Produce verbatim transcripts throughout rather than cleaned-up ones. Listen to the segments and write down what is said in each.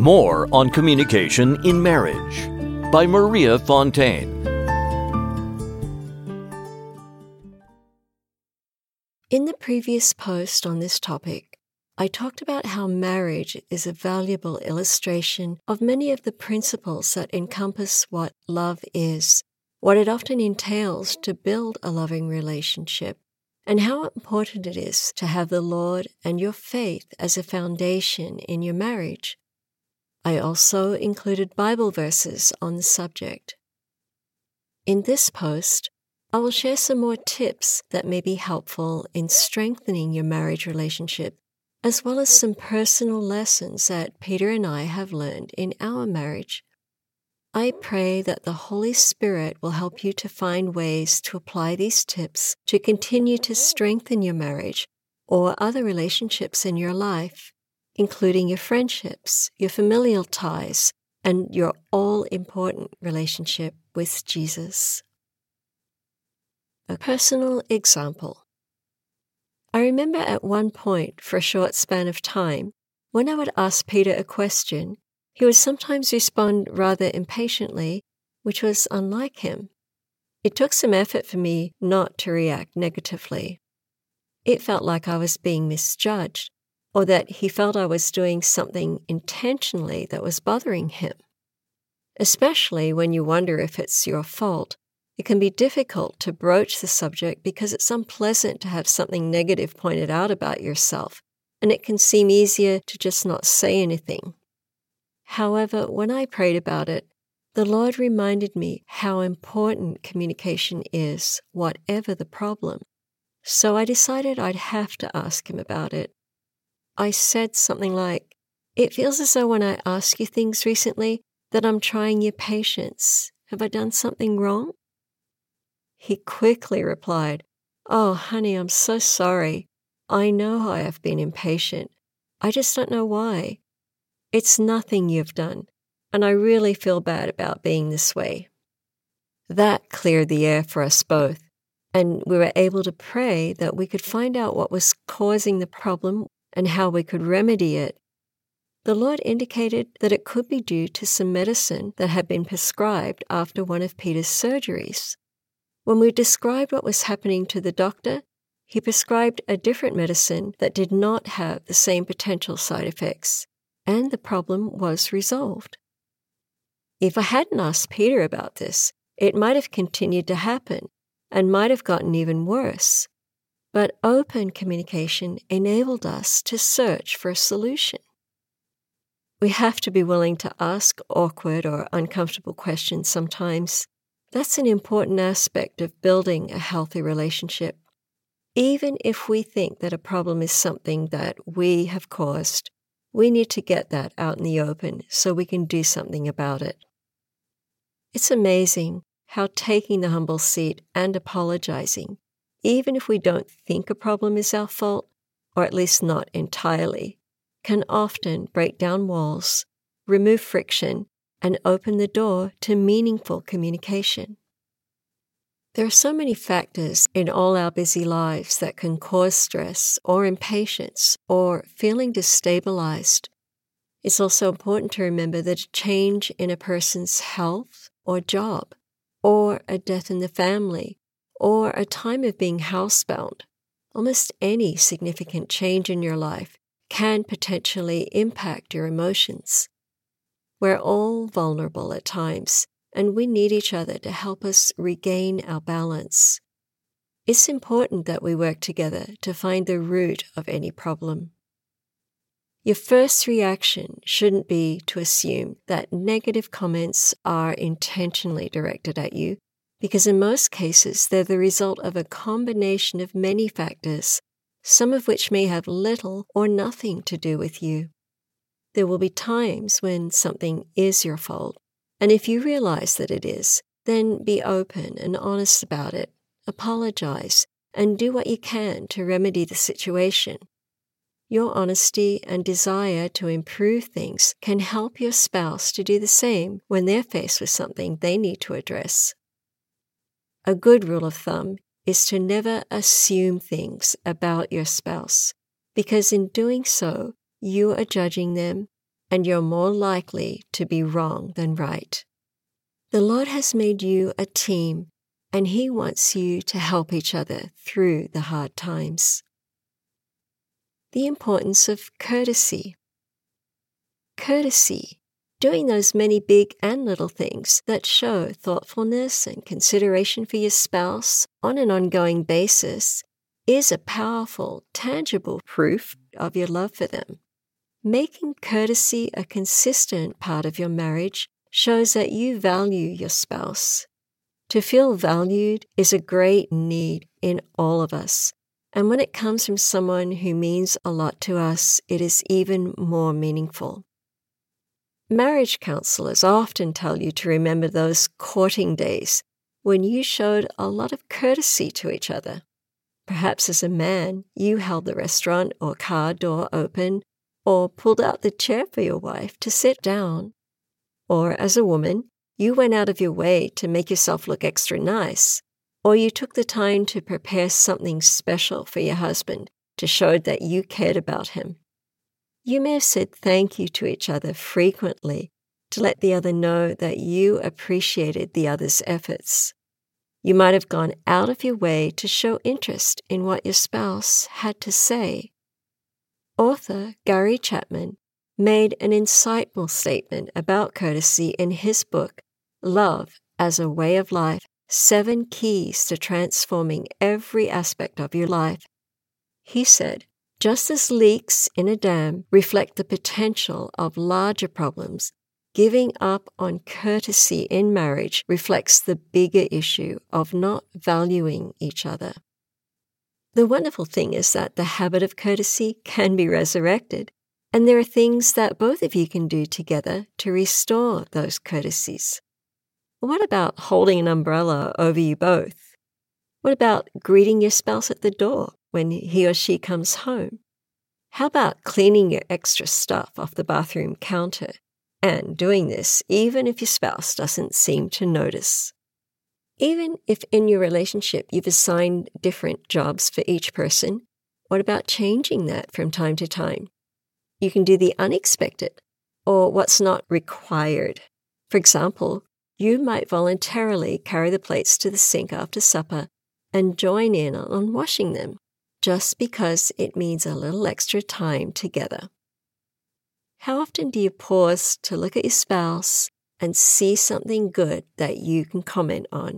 More on communication in marriage by Maria Fontaine. In the previous post on this topic, I talked about how marriage is a valuable illustration of many of the principles that encompass what love is, what it often entails to build a loving relationship, and how important it is to have the Lord and your faith as a foundation in your marriage. I also included Bible verses on the subject. In this post, I will share some more tips that may be helpful in strengthening your marriage relationship, as well as some personal lessons that Peter and I have learned in our marriage. I pray that the Holy Spirit will help you to find ways to apply these tips to continue to strengthen your marriage or other relationships in your life, including your friendships, your familial ties, and your all-important relationship with Jesus. A personal example. I remember at one point, for a short span of time, when I would ask Peter a question, he would sometimes respond rather impatiently, which was unlike him. It took some effort for me not to react negatively. It felt like I was being misjudged, or that he felt I was doing something intentionally that was bothering him. Especially when you wonder if it's your fault, it can be difficult to broach the subject because it's unpleasant to have something negative pointed out about yourself, and it can seem easier to just not say anything. However, when I prayed about it, the Lord reminded me how important communication is, whatever the problem. So I decided I'd have to ask him about it. I said something like, "It feels as though when I ask you things recently that I'm trying your patience. Have I done something wrong?" He quickly replied, "Oh, honey, I'm so sorry. I know I have been impatient. I just don't know why. It's nothing you've done, and I really feel bad about being this way." That cleared the air for us both, and we were able to pray that we could find out what was causing the problem and how we could remedy it. The Lord indicated that it could be due to some medicine that had been prescribed after one of Peter's surgeries. When we described what was happening to the doctor, he prescribed a different medicine that did not have the same potential side effects, and the problem was resolved. If I hadn't asked Peter about this, it might have continued to happen and might have gotten even worse. But open communication enabled us to search for a solution. We have to be willing to ask awkward or uncomfortable questions sometimes. That's an important aspect of building a healthy relationship. Even if we think that a problem is something that we have caused, we need to get that out in the open so we can do something about it. It's amazing how taking the humble seat and apologizing, even if we don't think a problem is our fault, or at least not entirely, can often break down walls, remove friction, and open the door to meaningful communication. There are so many factors in all our busy lives that can cause stress or impatience or feeling destabilized. It's also important to remember that a change in a person's health or job, or a death in the family, or a time of being housebound, almost any significant change in your life can potentially impact your emotions. We're all vulnerable at times, and we need each other to help us regain our balance. It's important that we work together to find the root of any problem. Your first reaction shouldn't be to assume that negative comments are intentionally directed at you, because in most cases they're the result of a combination of many factors, some of which may have little or nothing to do with you. There will be times when something is your fault, and if you realize that it is, then be open and honest about it, apologize, and do what you can to remedy the situation. Your honesty and desire to improve things can help your spouse to do the same when they're faced with something they need to address. A good rule of thumb is to never assume things about your spouse, because in doing so, you are judging them and you're more likely to be wrong than right. The Lord has made you a team, and He wants you to help each other through the hard times. The importance of courtesy. Courtesy, doing those many big and little things that show thoughtfulness and consideration for your spouse on an ongoing basis, is a powerful, tangible proof of your love for them. Making courtesy a consistent part of your marriage shows that you value your spouse. To feel valued is a great need in all of us, and when it comes from someone who means a lot to us, it is even more meaningful. Marriage counselors often tell you to remember those courting days when you showed a lot of courtesy to each other. Perhaps as a man, you held the restaurant or car door open, or pulled out the chair for your wife to sit down. Or as a woman, you went out of your way to make yourself look extra nice, or you took the time to prepare something special for your husband to show that you cared about him. You may have said thank you to each other frequently to let the other know that you appreciated the other's efforts. You might have gone out of your way to show interest in what your spouse had to say. Author Gary Chapman made an insightful statement about courtesy in his book, Love as a Way of Life, Seven Keys to Transforming Every Aspect of Your Life. He said, just as leaks in a dam reflect the potential of larger problems, giving up on courtesy in marriage reflects the bigger issue of not valuing each other. The wonderful thing is that the habit of courtesy can be resurrected, and there are things that both of you can do together to restore those courtesies. What about holding an umbrella over you both? What about greeting your spouse at the door when he or she comes home? How about cleaning your extra stuff off the bathroom counter? And doing this even if your spouse doesn't seem to notice. Even if in your relationship you've assigned different jobs for each person, what about changing that from time to time? You can do the unexpected or what's not required. For example, you might voluntarily carry the plates to the sink after supper and join in on washing them, just because it means a little extra time together. How often do you pause to look at your spouse and see something good that you can comment on?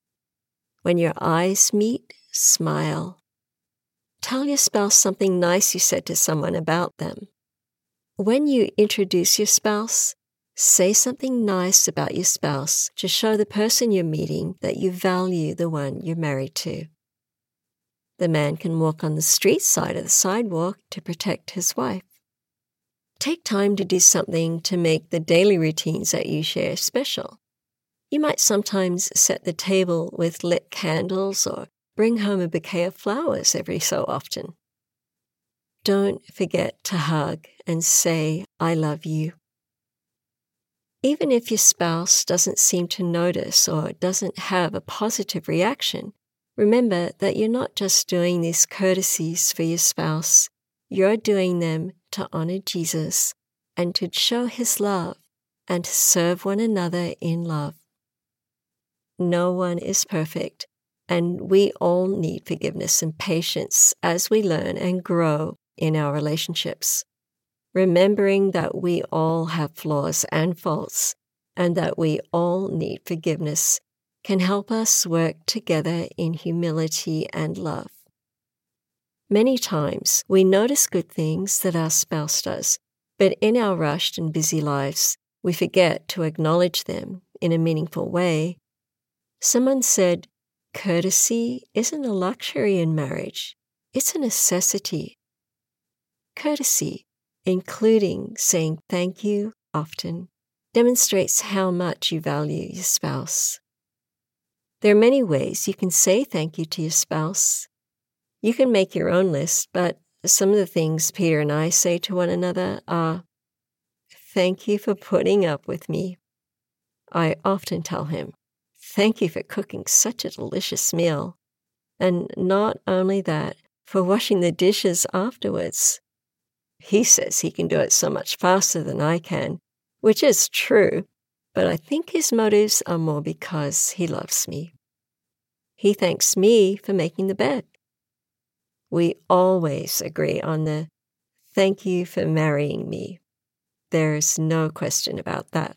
When your eyes meet, smile. Tell your spouse something nice you said to someone about them. When you introduce your spouse, say something nice about your spouse to show the person you're meeting that you value the one you're married to. The man can walk on the street side of the sidewalk to protect his wife. Take time to do something to make the daily routines that you share special. You might sometimes set the table with lit candles or bring home a bouquet of flowers every so often. Don't forget to hug and say, I love you. Even if your spouse doesn't seem to notice or doesn't have a positive reaction, remember that you're not just doing these courtesies for your spouse, you're doing them to honor Jesus and to show His love and to serve one another in love. No one is perfect, and we all need forgiveness and patience as we learn and grow in our relationships. Remembering that we all have flaws and faults, and that we all need forgiveness, can help us work together in humility and love. Many times we notice good things that our spouse does, but in our rushed and busy lives, we forget to acknowledge them in a meaningful way. Someone said, courtesy isn't a luxury in marriage, it's a necessity. Courtesy, including saying thank you often, demonstrates how much you value your spouse. There are many ways you can say thank you to your spouse. You can make your own list, but some of the things Peter and I say to one another are, thank you for putting up with me. I often tell him, thank you for cooking such a delicious meal. And not only that, for washing the dishes afterwards. He says he can do it so much faster than I can, which is true, but I think his motives are more because he loves me. He thanks me for making the bed. We always agree on the thank you for marrying me. There's no question about that.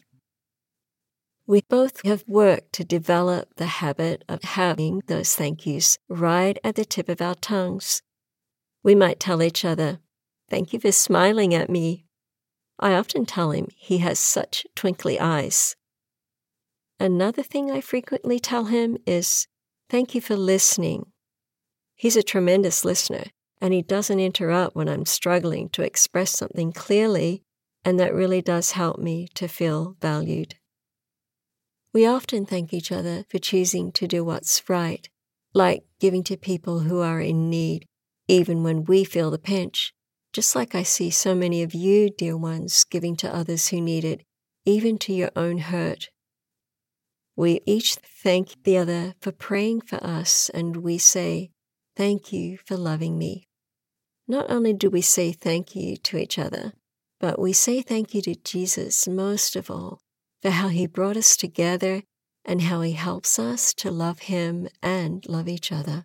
We both have worked to develop the habit of having those thank yous right at the tip of our tongues. We might tell each other, thank you for smiling at me. I often tell him he has such twinkly eyes. Another thing I frequently tell him is, thank you for listening. He's a tremendous listener, and he doesn't interrupt when I'm struggling to express something clearly, and that really does help me to feel valued. We often thank each other for choosing to do what's right, like giving to people who are in need, even when we feel the pinch, just like I see so many of you, dear ones, giving to others who need it, even to your own hurt. We each thank the other for praying for us, and we say, thank you for loving me. Not only do we say thank you to each other, but we say thank you to Jesus most of all, for how he brought us together and how he helps us to love him and love each other.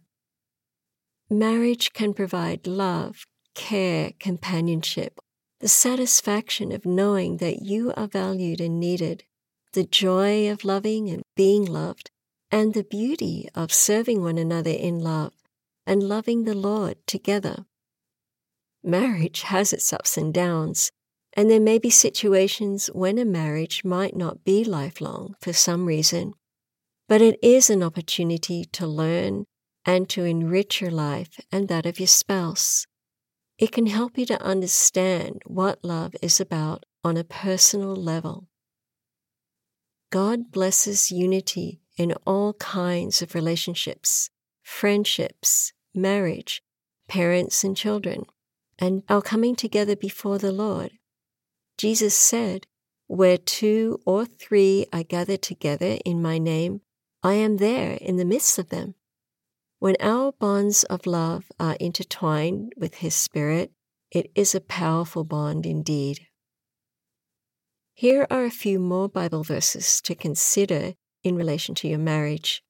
Marriage can provide love, care, companionship, the satisfaction of knowing that you are valued and needed, the joy of loving and being loved, and the beauty of serving one another in love and loving the Lord together. Marriage has its ups and downs, and there may be situations when a marriage might not be lifelong for some reason, but it is an opportunity to learn and to enrich your life and that of your spouse. It can help you to understand what love is about on a personal level. God blesses unity in all kinds of relationships, friendships, marriage, parents and children, and our coming together before the Lord. Jesus said, where two or three are gathered together in my name, I am there in the midst of them. When our bonds of love are intertwined with his Spirit, it is a powerful bond indeed. Here are a few more Bible verses to consider in relation to your marriage.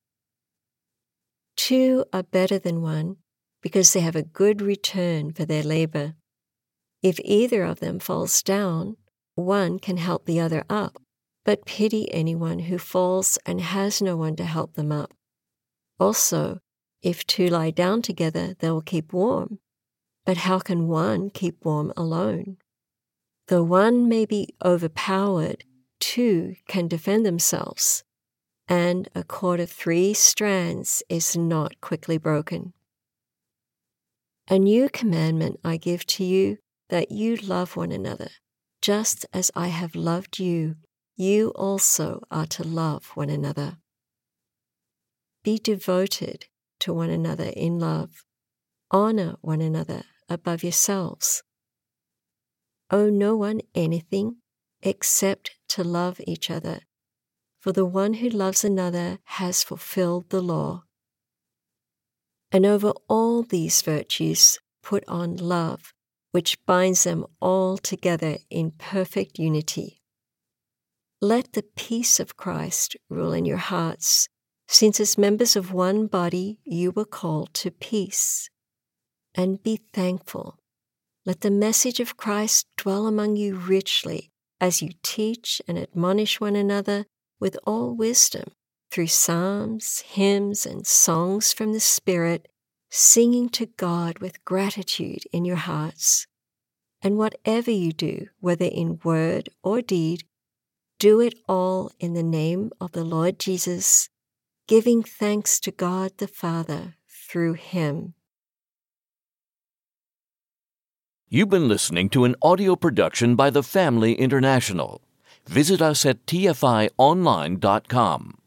Two are better than one because they have a good return for their labor. If either of them falls down, one can help the other up, but pity anyone who falls and has no one to help them up. Also, if two lie down together, they will keep warm. But how can one keep warm alone? Though one may be overpowered, two can defend themselves, and a cord of three strands is not quickly broken. A new commandment I give to you, that you love one another. Just as I have loved you, you also are to love one another. Be devoted to one another in love. Honor one another above yourselves. Owe no one anything except to love each other, for the one who loves another has fulfilled the law. And over all these virtues put on love, which binds them all together in perfect unity. Let the peace of Christ rule in your hearts, since as members of one body you were called to peace. And be thankful. Let the message of Christ dwell among you richly as you teach and admonish one another with all wisdom through psalms, hymns, and songs from the Spirit, singing to God with gratitude in your hearts. And whatever you do, whether in word or deed, do it all in the name of the Lord Jesus, giving thanks to God the Father through him. You've been listening to an audio production by the Family International. Visit us at T F I online dot com.